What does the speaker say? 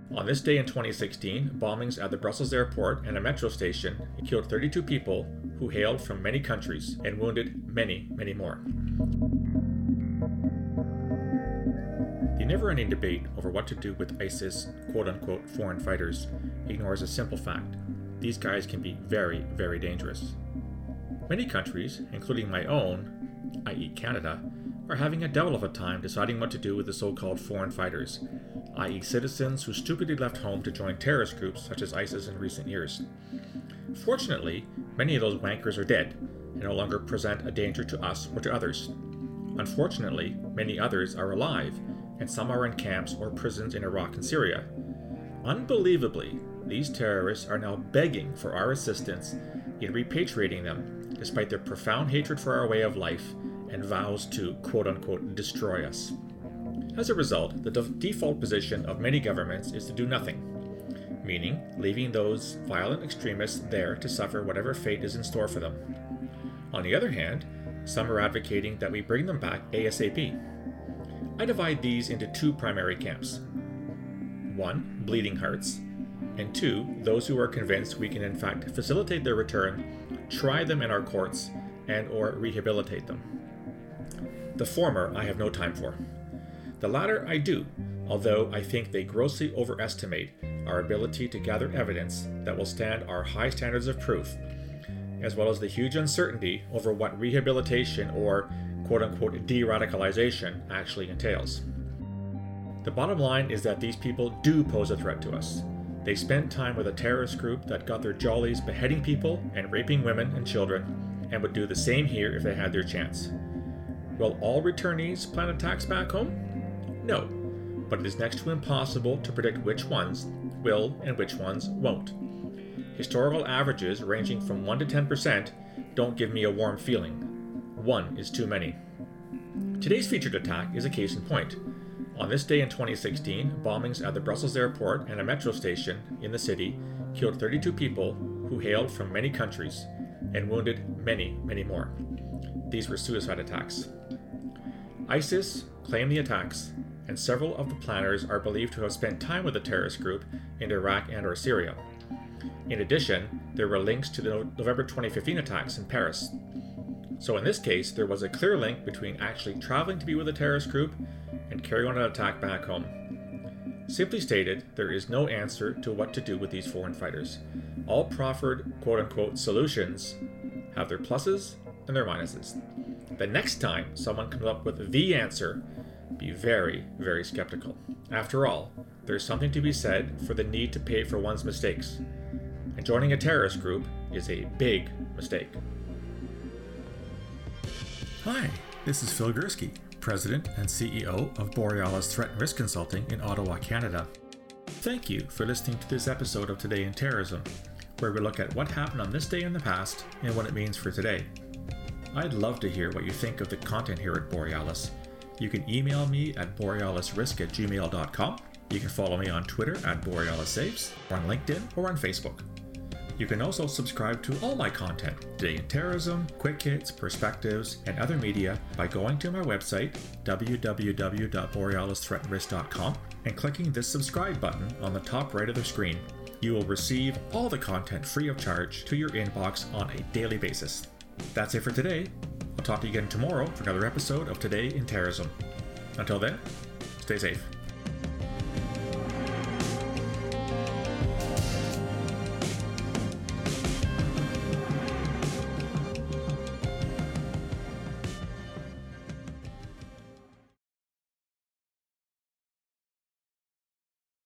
On this day in 2016, bombings at the Brussels airport and a metro station killed 32 people who hailed from many countries and wounded many, many more. The never-ending debate over what to do with ISIS quote-unquote foreign fighters ignores a simple fact. These guys can be very, very dangerous. Many countries, including my own, i.e. Canada, are having a devil of a time deciding what to do with the so-called foreign fighters, i.e. citizens who stupidly left home to join terrorist groups such as ISIS in recent years. Fortunately, many of those wankers are dead and no longer present a danger to us or to others. Unfortunately, many others are alive, and some are in camps or prisons in Iraq and Syria. Unbelievably, these terrorists are now begging for our assistance in repatriating them, despite their profound hatred for our way of life and vows to quote-unquote destroy us. As a result, the default position of many governments is to do nothing, meaning leaving those violent extremists there to suffer whatever fate is in store for them. On the other hand, some are advocating that we bring them back ASAP. I divide these into two primary camps. One, bleeding hearts, and two, those who are convinced we can in fact facilitate their return, try them in our courts, and or rehabilitate them. The former I have no time for. The latter I do, although I think they grossly overestimate our ability to gather evidence that will stand our high standards of proof, as well as the huge uncertainty over what rehabilitation or quote-unquote de-radicalization actually entails. The bottom line is that these people do pose a threat to us. They spent time with a terrorist group that got their jollies beheading people and raping women and children, and would do the same here if they had their chance. Will all returnees plan attacks back home? No, but it is next to impossible to predict which ones will and which ones won't. Historical averages ranging from 1 to 10% don't give me a warm feeling. One is too many. Today's featured attack is a case in point. On this day in 2016, bombings at the Brussels airport and a metro station in the city killed 32 people who hailed from many countries and wounded many, many more. These were suicide attacks. ISIS claimed the attacks, and several of the planners are believed to have spent time with the terrorist group in Iraq and or Syria. In addition, there were links to the November 2015 attacks in Paris. So in this case, there was a clear link between actually traveling to be with a terrorist group and carrying on an attack back home. Simply stated, there is no answer to what to do with these foreign fighters. All proffered quote-unquote solutions have their pluses and their minuses. The next time someone comes up with the answer, be very, very skeptical. After all, there's something to be said for the need to pay for one's mistakes. And joining a terrorist group is a big mistake. Hi, this is Phil Gursky, President and CEO of Borealis Threat and Risk Consulting in Ottawa, Canada. Thank you for listening to this episode of Today in Terrorism, where we look at what happened on this day in the past and what it means for today. I'd love to hear what you think of the content here at Borealis. You can email me at borealisrisk@gmail.com. You can follow me on Twitter at BorealisSaves, or on LinkedIn, or on Facebook. You can also subscribe to all my content, Today in Terrorism, Quick Hits, Perspectives, and other media by going to my website, www.borealisthreatandrisk.com, and clicking this subscribe button on the top right of the screen. You will receive all the content free of charge to your inbox on a daily basis. That's it for today. I'll talk to you again tomorrow for another episode of Today in Terrorism. Until then, stay safe.